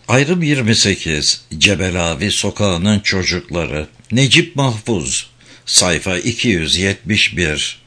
Ayrım 28. Cebelavi Sokağı'nın Çocukları. Necip Mahfuz. Sayfa 271.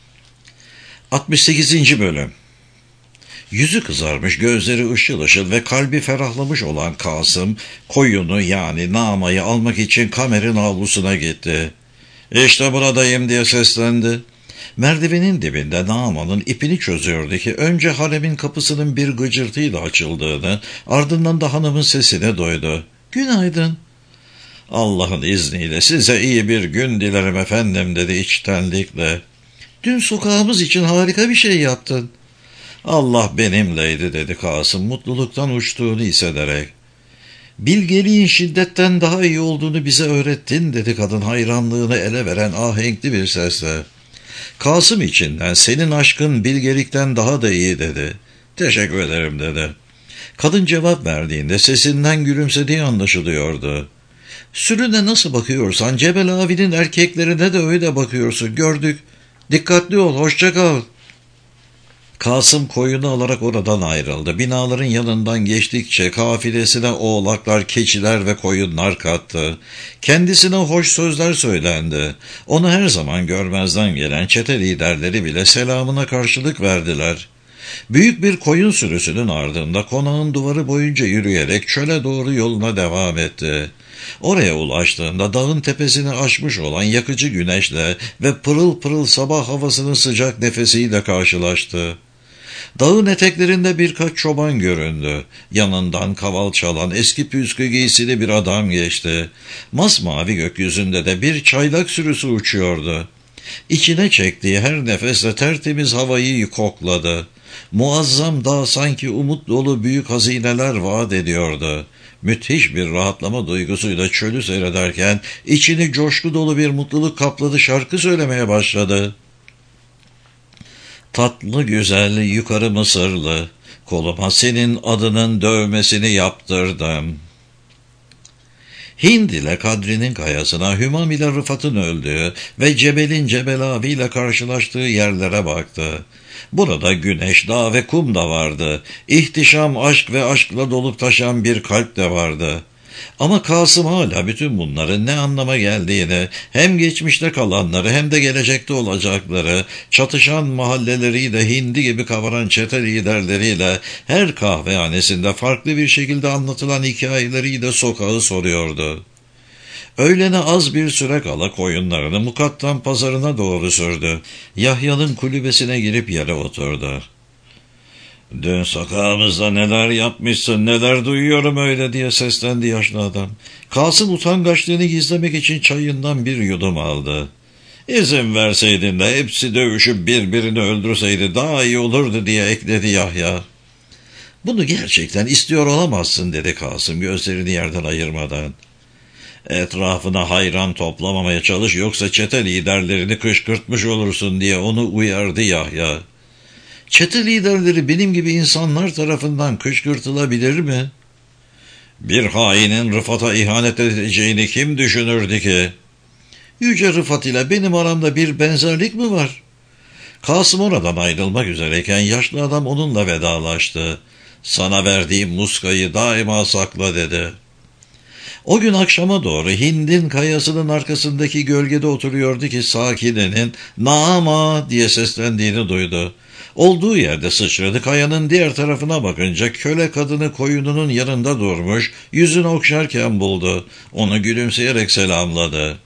68. Bölüm. Yüzü kızarmış, gözleri ışıl ışıl ve kalbi ferahlamış olan Kasım, koyunu yani Naama'yı almak için kamerin avlusuna gitti. "İşte buradayım" diye seslendi. Merdivenin dibinde Naama'nın ipini çözüyordu ki önce haremin kapısının bir gıcırtıyla açıldığını, ardından da hanımın sesini duydu. "Günaydın." "Allah'ın izniyle size iyi bir gün dilerim efendim" dedi içtenlikle. "Dün sokağımız için harika bir şey yaptın." "Allah benimleydi" dedi Kasım mutluluktan uçtuğunu hissederek. "Bilgeliğin şiddetten daha iyi olduğunu bize öğrettin" dedi kadın hayranlığını ele veren ahenkli bir sesle. Kasım içinden "Senin aşkın bilgelikten daha da iyi" dedi. "Teşekkür ederim" dedi. Kadın cevap verdiğinde sesinden gülümsediği anlaşılıyordu. "Sürüne nasıl bakıyorsan Cebel abinin erkeklerine de öyle bakıyorsun, gördük. Dikkatli ol, hoşça kal." Kasım koyunu alarak oradan ayrıldı. Binaların yanından geçtikçe kafilesine oğlaklar, keçiler ve koyunlar kattı. Kendisine hoş sözler söylendi. Onu her zaman görmezden gelen çete liderleri bile selamına karşılık verdiler. Büyük bir koyun sürüsünün ardında konağın duvarı boyunca yürüyerek çöle doğru yoluna devam etti. Oraya ulaştığında dağın tepesini aşmış olan yakıcı güneşle ve pırıl pırıl sabah havasının sıcak nefesiyle karşılaştı. Dağın eteklerinde birkaç çoban göründü. Yanından kaval çalan eski püskü giysili bir adam geçti. Masmavi gökyüzünde de bir çaylak sürüsü uçuyordu. İçine çektiği her nefesle tertemiz havayı kokladı. Muazzam dağ sanki umut dolu büyük hazineler vaat ediyordu. Müthiş bir rahatlama duygusuyla çölü seyrederken içini coşku dolu bir mutluluk kapladı, şarkı söylemeye başladı. "Tatlı güzel yukarı Mısırlı, koluma senin adının dövmesini yaptırdım." Hind ile Kadri'nin kayasına, Hümam ile Rıfat'ın öldüğü ve Cebel'in Cebel abiyle karşılaştığı yerlere baktı. Burada güneş, dağ ve kum da vardı. İhtişam, aşk ve aşkla dolup taşan bir kalp de vardı. Ama Kasım hala bütün bunların ne anlama geldiğini, hem geçmişte kalanları hem de gelecekte olacakları, çatışan mahalleleriyle, hindi gibi kabaran çete liderleriyle, her kahvehanesinde farklı bir şekilde anlatılan hikayeleriyle sokağı soruyordu. Öğlene az bir süre kala koyunlarını Mukattam pazarına doğru sürdü. Yahya'nın kulübesine girip yere oturdu. "Dün sokağımızda neler yapmışsın, neler duyuyorum öyle" diye seslendi yaşlı adam. Kasım utangaçlığını gizlemek için çayından bir yudum aldı. "İzin verseydin de hepsi dövüşüp birbirini öldürseydi daha iyi olurdu" diye ekledi Yahya. "Bunu gerçekten istiyor olamazsın" dedi Kasım gözlerini yerden ayırmadan. "Etrafına hayran toplamamaya çalış, yoksa çete liderlerini kışkırtmış olursun" diye onu uyardı Yahya. "Çete liderleri benim gibi insanlar tarafından kışkırtılabilir mi?" "Bir hainin Rıfat'a ihanet edeceğini kim düşünürdü ki?" "Yüce Rıfat ile benim aramda bir benzerlik mi var?" Kasım oradan ayrılmak üzereyken yaşlı adam onunla vedalaştı. "Sana verdiğim muskayı daima sakla" dedi. O gün akşama doğru Hind'in kayasının arkasındaki gölgede oturuyordu ki sakinenin "Naama" diye seslendiğini duydu. Olduğu yerde sıçradı, kayanın diğer tarafına bakınca köle kadını koyununun yanında durmuş, yüzünü okşarken buldu. Onu gülümseyerek selamladı.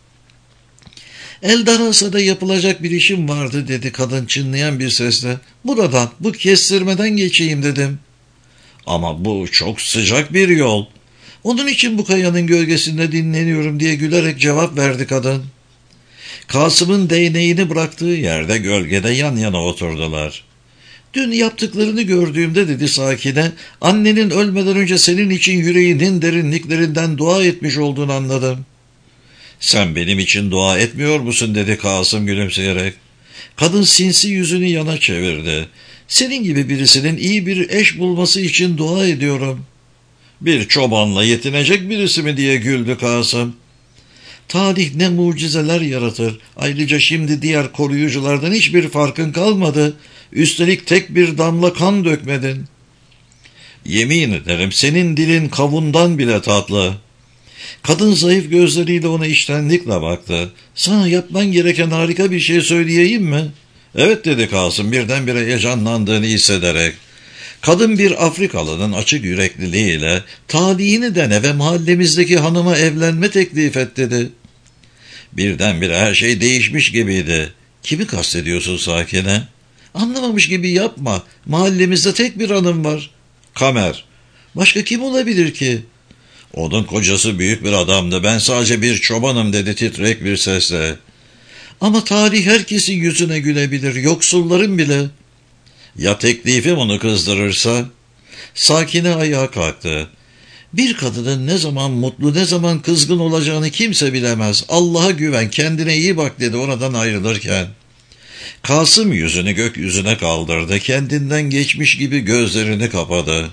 "Eldarasa'da yapılacak bir işim vardı" dedi kadın çınlayan bir sesle. "Buradan, bu kestirmeden geçeyim" dedim. "Ama bu çok sıcak bir yol." "Onun için bu kayanın gölgesinde dinleniyorum" diye gülerek cevap verdi kadın. Kasım'ın değneğini bıraktığı yerde gölgede yan yana oturdular. "Dün yaptıklarını gördüğümde" dedi sakine, "annenin ölmeden önce senin için yüreğinin derinliklerinden dua etmiş olduğunu anladım." "Sen benim için dua etmiyor musun?" dedi Kasım gülümseyerek. Kadın sinsi yüzünü yana çevirdi. "Senin gibi birisinin iyi bir eş bulması için dua ediyorum." "Bir çobanla yetinecek birisi mi?" diye güldü Kasım. "Tarih ne mucizeler yaratır. Ayrıca şimdi diğer koruyuculardan hiçbir farkın kalmadı. Üstelik tek bir damla kan dökmedin." Yemin ederim senin dilin kavundan bile tatlı. Kadın zayıf gözleriyle ona içtenlikle baktı. Sana yapman gereken harika bir şey söyleyeyim mi? Evet dedi Kasım birdenbire heyecanlandığını hissederek. Kadın bir Afrikalının açık yürekliliğiyle talihini dene ve mahallemizdeki hanıma evlenme teklif et dedi. Birdenbire her şey değişmiş gibiydi. Kimi kastediyorsun Sakine? Anlamamış gibi yapma. Mahallemizde tek bir hanım var. Kamer. Başka kim olabilir ki? Onun kocası büyük bir adamdı. Ben sadece bir çobanım dedi titrek bir sesle. Ama tarih herkesin yüzüne gülebilir. Yoksulların bile. Ya teklifim onu kızdırırsa? Sakine ayağa kalktı. Bir kadının ne zaman mutlu ne zaman kızgın olacağını kimse bilemez. Allah'a güven, kendine iyi bak dedi oradan ayrılırken. Kasım yüzünü gökyüzüne kaldırdı. Kendinden geçmiş gibi gözlerini kapadı.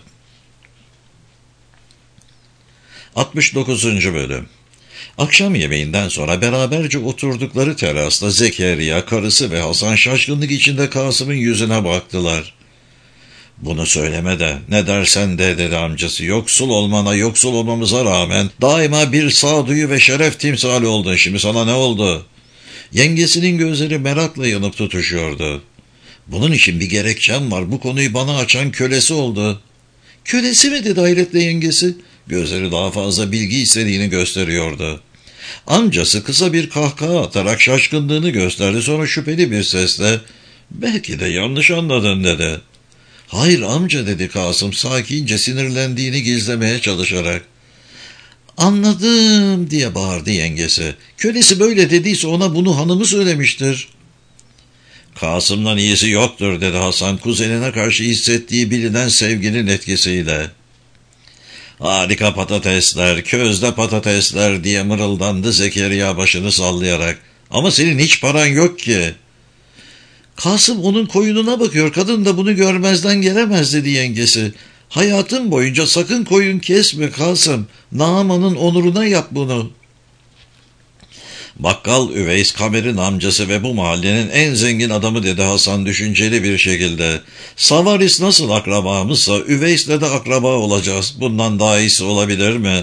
69. Bölüm. Akşam yemeğinden sonra beraberce oturdukları terasta Zekeriya, karısı ve Hasan şaşkınlık içinde Kasım'ın yüzüne baktılar. Bunu söyleme de ne dersen de dedi amcası. Yoksul olmana, yoksul olmamıza rağmen daima bir sağduyu ve şeref timsali oldun. Şimdi sana ne oldu? Yengesinin gözleri merakla yanıp tutuşuyordu. Bunun için bir gerekçem var. Bu konuyu bana açan kölesi oldu. Kölesi mi dedi hayretle yengesi? Gözleri daha fazla bilgi istediğini gösteriyordu. Amcası kısa bir kahkaha atarak şaşkınlığını gösterdi. Sonra şüpheli bir sesle belki de yanlış anladın dedi. Hayır amca dedi Kasım sakince sinirlendiğini gizlemeye çalışarak. Anladım diye bağırdı yengesi. Kölesi böyle dediyse ona bunu hanımı söylemiştir. Kasım'dan iyisi yoktur dedi Hasan kuzenine karşı hissettiği bilinen sevginin etkisiyle. Harika patatesler, közde patatesler diye mırıldandı Zekeriya başını sallayarak. Ama senin hiç paran yok ki. Kasım onun koyununa bakıyor. Kadın da bunu görmezden gelemez dedi yengesi. Hayatın boyunca sakın koyun kesme Kasım. Naaman'ın onuruna yap bunu. Bakkal Üveys Kamer'in amcası ve bu mahallenin en zengin adamı dedi Hasan düşünceli bir şekilde. Savaris nasıl akrabamızsa Üveys'le de akraba olacağız. Bundan daha iyisi olabilir mi?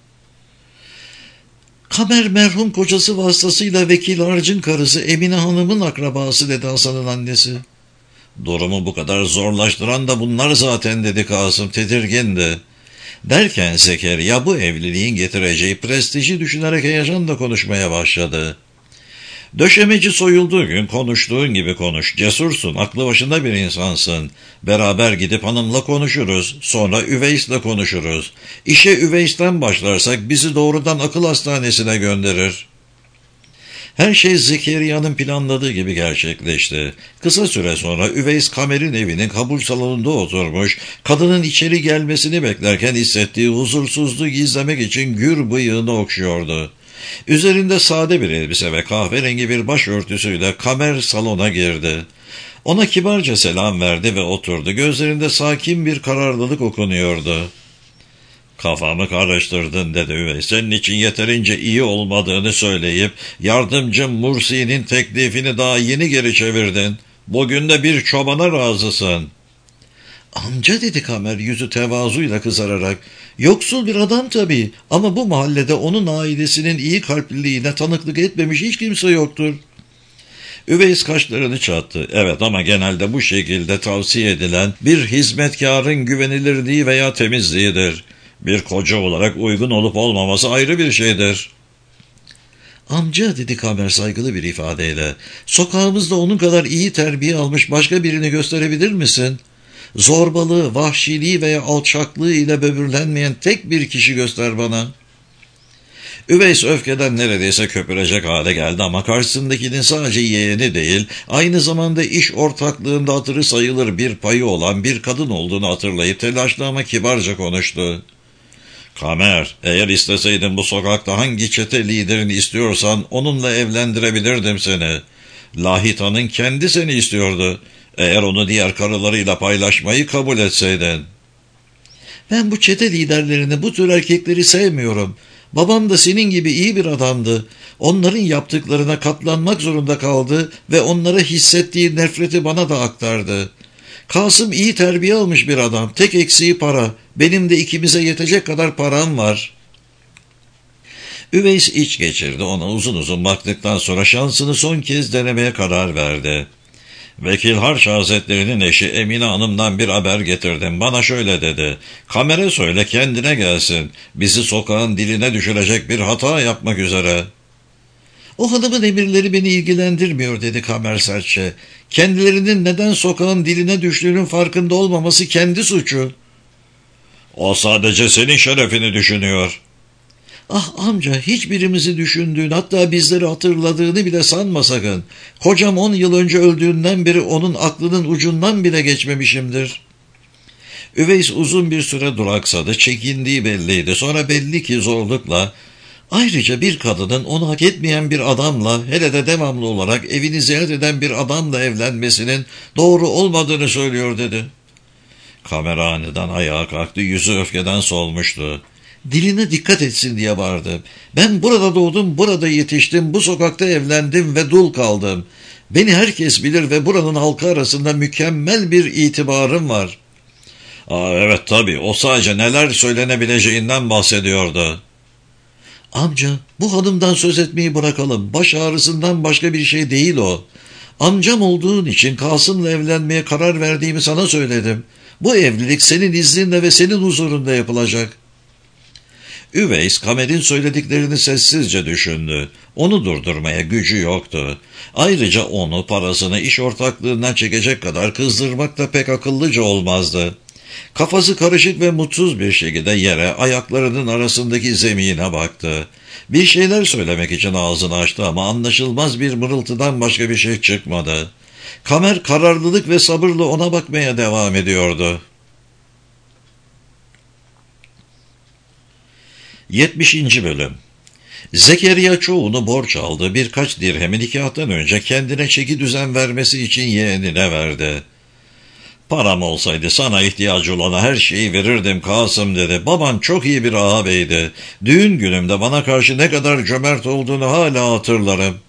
Kamer merhum kocası vasıtasıyla Vekil Harc'ın karısı Emine Hanım'ın akrabası dedi Hasan'ın annesi. Durumu bu kadar zorlaştıran da bunlar zaten dedi Kasım tedirgindi. Derken Zekeriya bu evliliğin getireceği prestiji düşünerek heyecanla konuşmaya başladı. Döşemeci soyulduğu gün konuştuğun gibi konuş. Cesursun, aklı başında bir insansın. Beraber gidip hanımla konuşuruz. Sonra Üveys'le konuşuruz. İşe Üveys'ten başlarsak bizi doğrudan akıl hastanesine gönderir. Her şey Zekeriya'nın planladığı gibi gerçekleşti. Kısa süre sonra Üveys Kamer'in evinin kabul salonunda oturmuş, kadının içeri gelmesini beklerken hissettiği huzursuzluğu gizlemek için gür bıyığını okşuyordu. Üzerinde sade bir elbise ve kahverengi bir başörtüsüyle Kamer salona girdi. Ona kibarca selam verdi ve oturdu. Gözlerinde sakin bir kararlılık okunuyordu. Kafamı karıştırdın dedi Üveys. Senin için yeterince iyi olmadığını söyleyip yardımcım Mursi'nin teklifini daha yeni geri çevirdin. Bugün de bir çobana razısın. Amca dedi Kamer yüzü tevazuyla kızararak. Yoksul bir adam tabii ama bu mahallede onun ailesinin iyi kalpliliğine tanıklık etmemiş hiç kimse yoktur. Üveys kaşlarını çattı. Evet ama genelde bu şekilde tavsiye edilen bir hizmetkarın güvenilirliği veya temizliğidir. Bir koca olarak uygun olup olmaması ayrı bir şeydir. Amca dedi Kamer saygılı bir ifadeyle. Sokağımızda onun kadar iyi terbiye almış başka birini gösterebilir misin? Zorbalığı, vahşiliği veya alçaklığı ile böbürlenmeyen tek bir kişi göster bana. Üveys öfkeden neredeyse köpürecek hale geldi ama karşısındakinin sadece yeğeni değil, aynı zamanda iş ortaklığında hatırı sayılır bir payı olan bir kadın olduğunu hatırlayıp telaşlı ama kibarca konuştu. Kamer, eğer isteseydin bu sokakta hangi çete liderini istiyorsan onunla evlendirebilirdim seni. Lahita'nın kendi seni istiyordu. Eğer onu diğer karılarıyla paylaşmayı kabul etseydin. Ben bu çete liderlerini, bu tür erkekleri sevmiyorum. Babam da senin gibi iyi bir adamdı. Onların yaptıklarına katlanmak zorunda kaldı ve onlara hissettiği nefreti bana da aktardı. Kasım iyi terbiye almış bir adam. Tek eksiği para. Benim de ikimize yetecek kadar param var. Üveys iç geçirdi. Ona uzun uzun baktıktan sonra şansını son kez denemeye karar verdi. Vekil Harç Hazretleri'nin eşi Emine Hanım'dan bir haber getirdim. Bana şöyle dedi. Kamer'e söyle kendine gelsin. Bizi sokağın diline düşürecek bir hata yapmak üzere. O hanımın emirleri beni ilgilendirmiyor dedi Kamer sertçe. Kendilerinin neden sokağın diline düştüğünün farkında olmaması kendi suçu. O sadece senin şerefini düşünüyor. Ah amca, hiçbirimizi düşündüğün, hatta bizleri hatırladığını bile sanma sakın. Kocam 10 yıl önce öldüğünden beri onun aklının ucundan bile geçmemişimdir. Üveys uzun bir süre duraksadı, çekindiği belliydi. Sonra belli ki zorlukla, ayrıca bir kadının onu hak etmeyen bir adamla, hele de devamlı olarak evini ziyaret eden bir adamla evlenmesinin doğru olmadığını söylüyor dedi. Kamer aniden ayağa kalktı, yüzü öfkeden solmuştu. Diline dikkat etsin diye bağırdı. Ben burada doğdum, burada yetiştim, bu sokakta evlendim ve dul kaldım. Beni herkes bilir ve buranın halkı arasında mükemmel bir itibarım var. Evet tabii, o sadece neler söylenebileceğinden bahsediyordu. Amca, bu hanımdan söz etmeyi bırakalım. Baş ağrısından başka bir şey değil o. Amcam olduğun için Kasım'la evlenmeye karar verdiğimi sana söyledim. Bu evlilik senin izninle ve senin huzurunda yapılacak. Üveys, Kamer'in söylediklerini sessizce düşündü. Onu durdurmaya gücü yoktu. Ayrıca onu, parasını iş ortaklığından çekecek kadar kızdırmak da pek akıllıca olmazdı. Kafası karışık ve mutsuz bir şekilde yere, ayaklarının arasındaki zemine baktı. Bir şeyler söylemek için ağzını açtı ama anlaşılmaz bir mırıltıdan başka bir şey çıkmadı. Kamer kararlılık ve sabırla ona bakmaya devam ediyordu. 70. Bölüm. Zekeriya çoğunu borç aldı. Birkaç dirhemi nikahtan önce kendine çeki düzen vermesi için yeğenine verdi. Param olsaydı sana ihtiyacı olana her şeyi verirdim Kasım dedi. Baban çok iyi bir ağabeydi. Düğün günümde bana karşı ne kadar cömert olduğunu hala hatırlarım.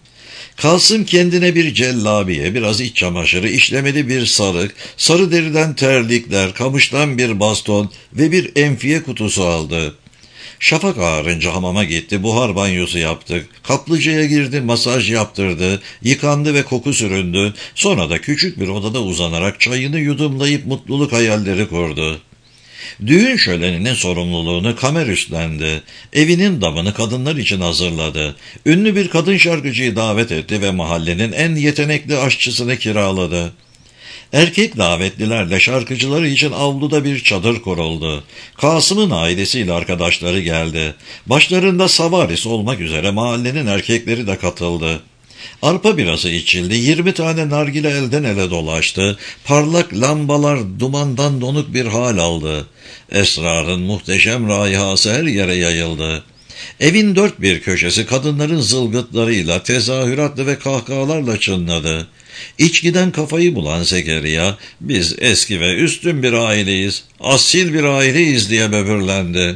Kasım kendine bir cellabiye, biraz iç çamaşırı, işlemeli bir sarık, sarı deriden terlikler, kamıştan bir baston ve bir enfiye kutusu aldı. Şafak ağarınca hamama gitti, buhar banyosu yaptık, kaplıcaya girdi, masaj yaptırdı, yıkandı ve koku süründü, sonra da küçük bir odada uzanarak çayını yudumlayıp mutluluk hayalleri kurdu. Düğün şöleninin sorumluluğunu Kamer üstlendi. Evinin damını kadınlar için hazırladı. Ünlü bir kadın şarkıcıyı davet etti ve mahallenin en yetenekli aşçısını kiraladı. Erkek davetlilerle şarkıcıları için avluda bir çadır kuruldu. Kasım'ın ailesiyle arkadaşları geldi. Başlarında Savaris olmak üzere mahallenin erkekleri de katıldı. Arpa birası içildi, 20 tane nargile elden ele dolaştı, parlak lambalar dumandan donuk bir hal aldı. Esrarın muhteşem raihası her yere yayıldı. Evin dört bir köşesi kadınların zılgıtlarıyla, tezahüratlı ve kahkahalarla çınladı. İçkiden kafayı bulan Zekeriya, biz eski ve üstün bir aileyiz, asil bir aileyiz diye böbürlendi.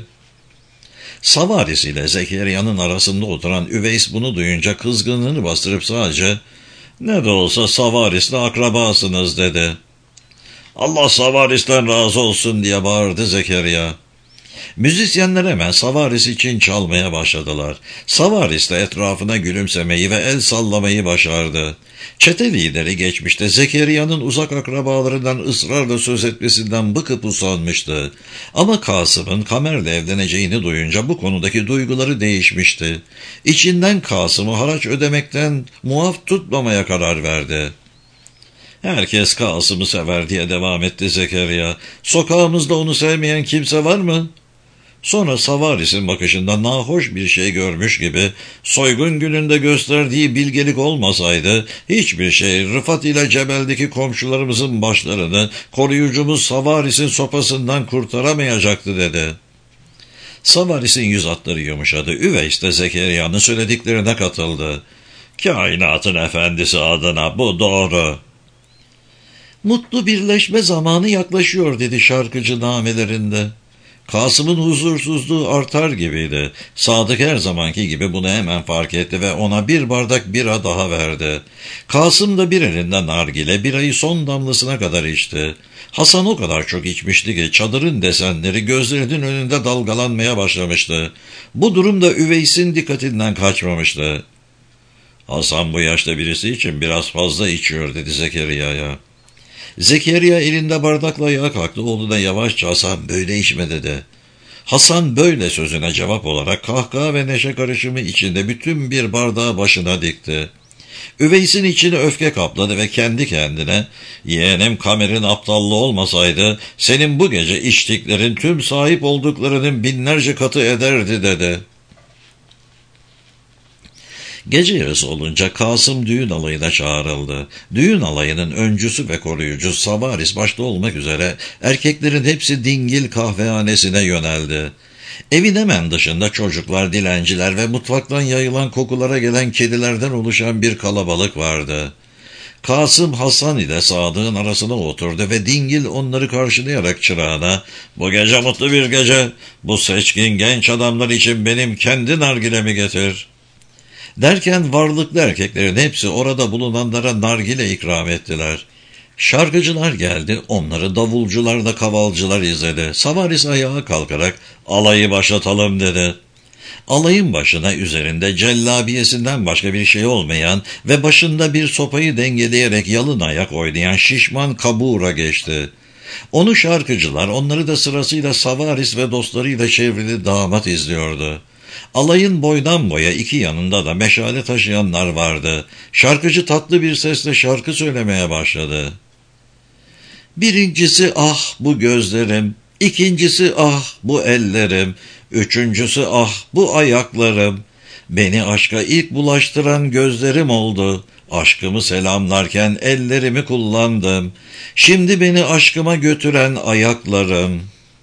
Savaris ile Zekeriya'nın arasında oturan Üveys bunu duyunca kızgınlığını bastırıp sadece "Ne de olsa Savaris'le akrabasınız" dedi. "Allah Savaris'ten razı olsun" diye bağırdı Zekeriya. Müzisyenler hemen Savaris için çalmaya başladılar. Savaris de etrafına gülümsemeyi ve el sallamayı başardı. Çete lideri geçmişte Zekeriya'nın uzak akrabalarından ısrarla söz etmesinden bıkıp usanmıştı. Ama Kasım'ın Kamer'le evleneceğini duyunca bu konudaki duyguları değişmişti. İçinden Kasım'ı haraç ödemekten muaf tutmamaya karar verdi. "Herkes Kasım'ı sever" diye devam etti Zekeriya. "Sokağımızda onu sevmeyen kimse var mı?" Sonra Savaris'in bakışında nahoş bir şey görmüş gibi, soygun gününde gösterdiği bilgelik olmasaydı, hiçbir şey Rıfat ile Cebel'deki komşularımızın başlarını koruyucumuz Savaris'in sopasından kurtaramayacaktı dedi. Savaris'in yüz hatları yumuşadı. Üveys de Zekeriya'nın söylediklerine katıldı. "Kainatın efendisi adına bu doğru." "Mutlu birleşme zamanı yaklaşıyor" dedi şarkıcı namelerinde. Kasım'ın huzursuzluğu artar gibiydi. Sadık her zamanki gibi bunu hemen fark etti ve ona bir bardak bira daha verdi. Kasım da bir elinden nargile birayı son damlasına kadar içti. Hasan o kadar çok içmişti ki çadırın desenleri gözlerinin önünde dalgalanmaya başlamıştı. Bu durum da Üveys'in dikkatinden kaçmamıştı. Hasan bu yaşta birisi için biraz fazla içiyor dedi Zekeriya'ya. Zekeriya elinde bardakla ayağa kalktı. Oğluna yavaşça Hasan böyle içme dedi. Hasan böyle sözüne cevap olarak kahkaha ve neşe karışımı içinde bütün bir bardağı başına dikti. Üveys'in içini öfke kapladı ve kendi kendine yeğenim Kamer'in aptallığı olmasaydı senin bu gece içtiklerin tüm sahip olduklarının binlerce katı ederdi dedi. Gece yarısı olunca Kasım düğün alayına çağrıldı. Düğün alayının öncüsü ve koruyucusu Savaris başta olmak üzere erkeklerin hepsi dingil kahvehanesine yöneldi. Evin hemen dışında çocuklar, dilenciler ve mutfaktan yayılan kokulara gelen kedilerden oluşan bir kalabalık vardı. Kasım Hasan ile Sadık'ın arasına oturdu ve dingil onları karşılayarak çırağına "Bu gece mutlu bir gece, bu seçkin genç adamlar için benim kendi nargilemi getir." Derken varlıklı erkeklerin hepsi orada bulunanlara nargile ikram ettiler. Şarkıcılar geldi, onları davulcular da kavalcılar izledi. Savaris ayağa kalkarak "Alayı başlatalım" dedi. Alayın başına üzerinde cellabiyesinden başka bir şey olmayan ve başında bir sopayı dengeleyerek yalın ayak oynayan şişman Kabura geçti. Onu şarkıcılar, onları da sırasıyla Savaris ve dostlarıyla çevrili damat izliyordu. Alayın boydan boya iki yanında da meşale taşıyanlar vardı. Şarkıcı tatlı bir sesle şarkı söylemeye başladı. Birincisi ah bu gözlerim, ikincisi ah bu ellerim, üçüncüsü ah bu ayaklarım. Beni aşka ilk bulaştıran gözlerim oldu. Aşkımı selamlarken ellerimi kullandım. Şimdi beni aşkıma götüren ayaklarım.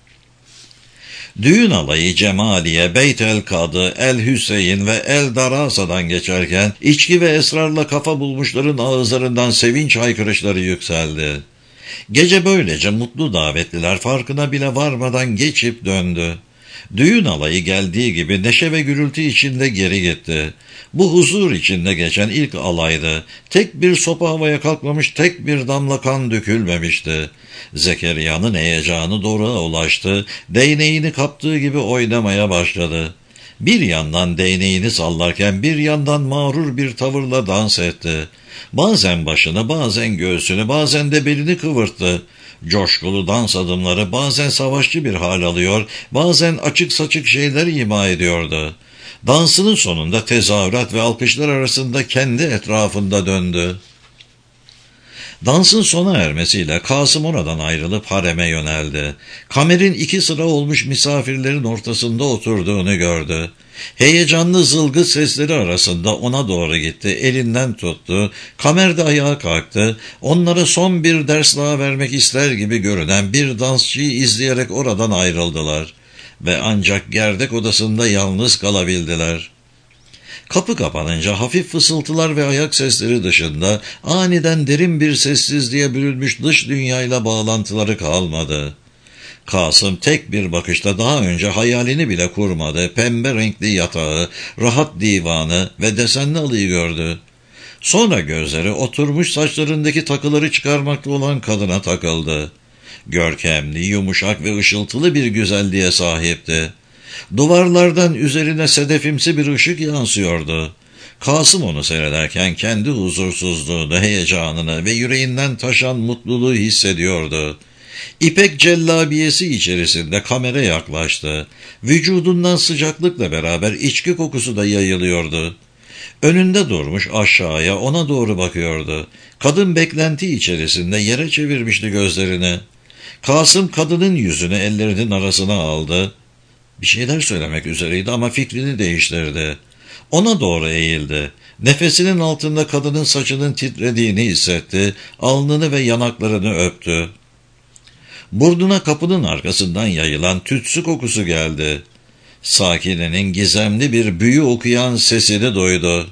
Düğün alayı Cemaliye, Beyt el Kadı, El Hüseyin ve El Darasa'dan geçerken içki ve esrarla kafa bulmuşların ağızlarından sevinç haykırışları yükseldi. Gece böylece mutlu davetliler farkına bile varmadan geçip döndü. Düğün alayı geldiği gibi neşe ve gürültü içinde geri gitti. Bu huzur içinde geçen ilk alaydı. Tek bir sopa havaya kalkmamış, tek bir damla kan dökülmemişti. Zekeriya'nın heyecanı doruğa ulaştı. Değneğini kaptığı gibi oynamaya başladı. Bir yandan değneğini sallarken bir yandan mağrur bir tavırla dans etti. Bazen başını, bazen göğsünü, bazen de belini kıvırttı. Coşkulu dans adımları bazen savaşçı bir hal alıyor, bazen açık saçık şeyler ima ediyordu. Dansının sonunda tezahürat ve alkışlar arasında kendi etrafında döndü. Dansın sona ermesiyle Kasım oradan ayrılıp hareme yöneldi. Kamer'in iki sıra olmuş misafirlerin ortasında oturduğunu gördü. Heyecanlı zılgıt sesleri arasında ona doğru gitti, elinden tuttu. Kamer de ayağa kalktı. Onlara son bir ders daha vermek ister gibi görünen bir dansçıyı izleyerek oradan ayrıldılar. Ve ancak gerdek odasında yalnız kalabildiler. Kapı kapanınca hafif fısıltılar ve ayak sesleri dışında aniden derin bir sessizliğe bürünmüş dış dünyayla bağlantıları kalmadı. Kasım tek bir bakışta daha önce hayalini bile kurmadı. Pembe renkli yatağı, rahat divanı ve desenli halıyı gördü. Sonra gözleri oturmuş saçlarındaki takıları çıkarmakta olan kadına takıldı. Görkemli, yumuşak ve ışıltılı bir güzelliğe sahipti. Duvarlardan üzerine sedefimsi bir ışık yansıyordu. Kasım onu seyrederken kendi huzursuzluğunu, heyecanını ve yüreğinden taşan mutluluğu hissediyordu. İpek cellabiyesi içerisinde Kamer'e yaklaştı. Vücudundan sıcaklıkla beraber içki kokusu da yayılıyordu. Önünde durmuş aşağıya ona doğru bakıyordu. Kadın beklenti içerisinde yere çevirmişti gözlerini. Kasım kadının yüzünü ellerinin arasına aldı. Bir şeyler söylemek üzereydi ama fikrini değiştirdi. Ona doğru eğildi. Nefesinin altında kadının saçının titrediğini hissetti. Alnını ve yanaklarını öptü. Burnuna kapının arkasından yayılan tütsü kokusu geldi. Sakine'nin gizemli bir büyü okuyan sesini duydu.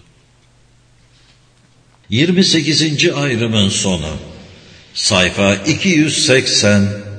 28. ayrımın sonu. Sayfa 280